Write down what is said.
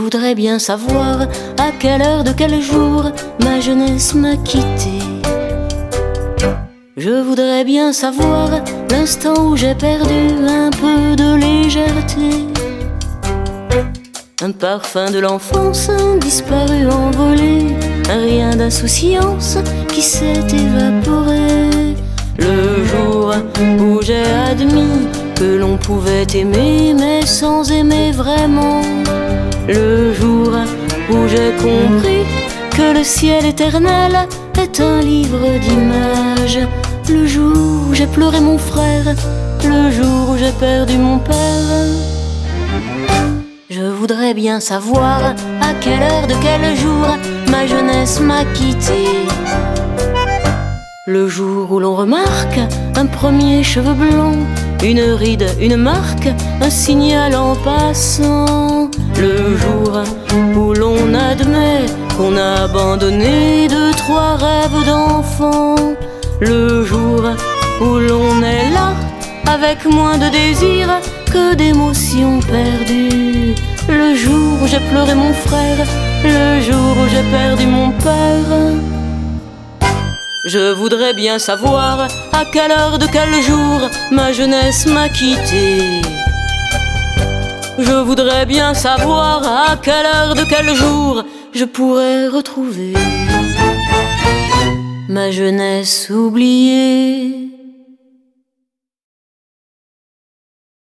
voudrais bien savoir à quelle heure de quel jour ma jeunesse m'a quitté. Je voudrais bien savoir l'instant où j'ai perdu un peu de légèreté. Un parfum de l'enfance disparu, envolé, un rien d'insouciance qui s'est évaporé. Le jour où j'ai admis que l'on pouvait aimer mais sans aimer vraiment. Le jour où j'ai compris que le ciel éternel est un livre d'images. Le jour où j'ai pleuré mon frère, le jour où j'ai perdu mon père. Je voudrais bien savoir à quelle heure de quel jour ma jeunesse m'a quitté. Le jour où l'on remarque un premier cheveu blond, une ride, une marque, un signal en passant. Le jour où l'on admet qu'on a abandonné deux, trois rêves d'enfant. Le jour où l'on est là avec moins de désir que d'émotions perdues. Le jour où j'ai pleuré mon frère, le jour où j'ai perdu mon père. Je voudrais bien savoir à quelle heure de quel jour ma jeunesse m'a quitté. Je voudrais bien savoir à quelle heure de quel jour je pourrais retrouver ma jeunesse oubliée.